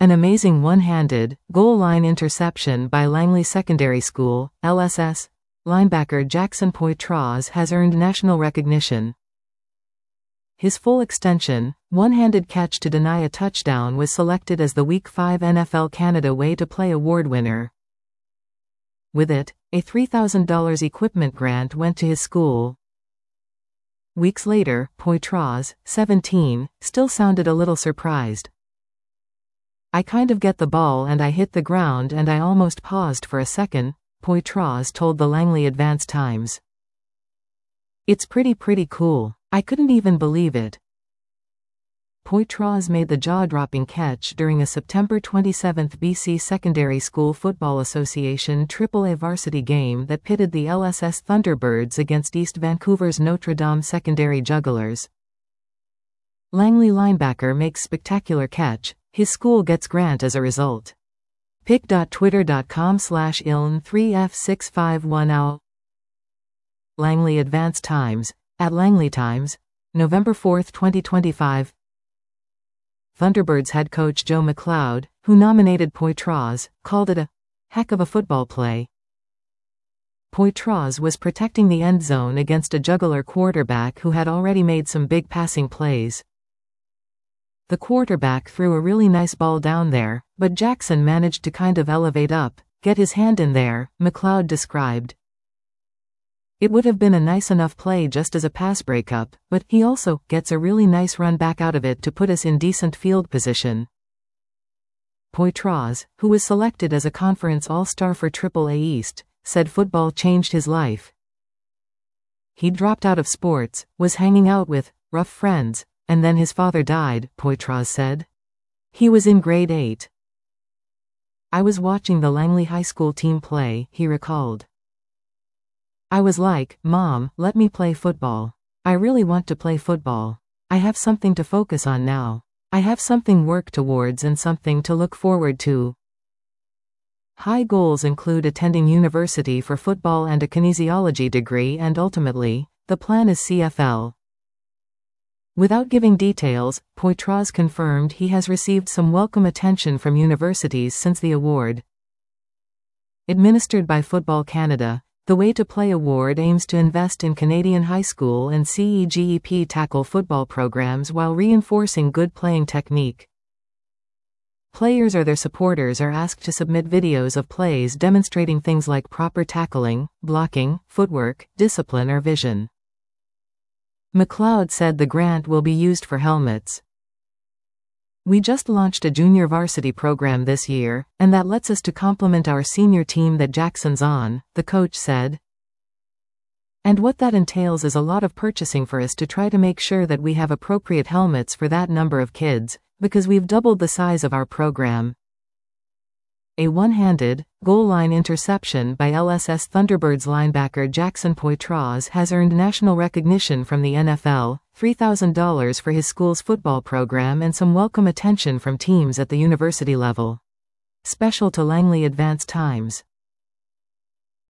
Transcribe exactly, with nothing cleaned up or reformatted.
An amazing one-handed, goal line interception by Langley Secondary School, L S S, linebacker Jackson Poitras has earned national recognition. His full extension, one-handed catch to deny a touchdown was selected as the Week five N F L Canada Way to Play Award winner. With it, a three thousand dollars equipment grant went to his school. Weeks later, Poitras, seventeen, still sounded a little surprised. "I kind of get the ball and I hit the ground and I almost paused for a second," Poitras told the Langley Advance-Times. "It's pretty pretty cool. I couldn't even believe it." Poitras made the jaw-dropping catch during a September twenty-seventh B C Secondary School Football Association triple A varsity game that pitted the L S S Thunderbirds against East Vancouver's Notre Dame Secondary Jugglers. Langley linebacker makes spectacular catch. His school gets grant as a result. pic dot twitter dot com slash I L N three F six five one zero. Langley Advance-Times, at Langley Times, November fourth twenty twenty-five. Thunderbirds head coach Joe McLeod, who nominated Poitras, called it a heck of a football play. Poitras was protecting the end zone against a juggler quarterback who had already made some big passing plays. The quarterback threw a really nice ball down there, but Jackson managed to kind of elevate up, get his hand in there, McLeod described. "It would have been a nice enough play just as a pass breakup, but he also gets a really nice run back out of it to put us in decent field position." Poitras, who was selected as a conference all-star for triple A East, said football changed his life. "He dropped out of sports, was hanging out with rough friends, and then his father died," Poitras said. He was in grade eight. "I was watching the Langley High School team play," he recalled. "I was like, Mom, let me play football. I really want to play football. I have something to focus on now. I have something work towards and something to look forward to." High goals include attending university for football and a kinesiology degree, and ultimately, the plan is C F L. Without giving details, Poitras confirmed he has received some welcome attention from universities since the award. Administered by Football Canada, the Way to Play Award aims to invest in Canadian high school and C E G E P tackle football programs while reinforcing good playing technique. Players or their supporters are asked to submit videos of plays demonstrating things like proper tackling, blocking, footwork, discipline or vision. McLeod said the grant will be used for helmets. "We just launched a junior varsity program this year, and that lets us to complement our senior team that Jackson's on," the coach said. "And what that entails is a lot of purchasing for us to try to make sure that we have appropriate helmets for that number of kids, because we've doubled the size of our program." A one-handed, goal line interception by L S S Thunderbirds linebacker Jackson Poitras has earned national recognition from the N F L, three thousand dollars for his school's football program and some welcome attention from teams at the university level. Special to Langley Advance-Times.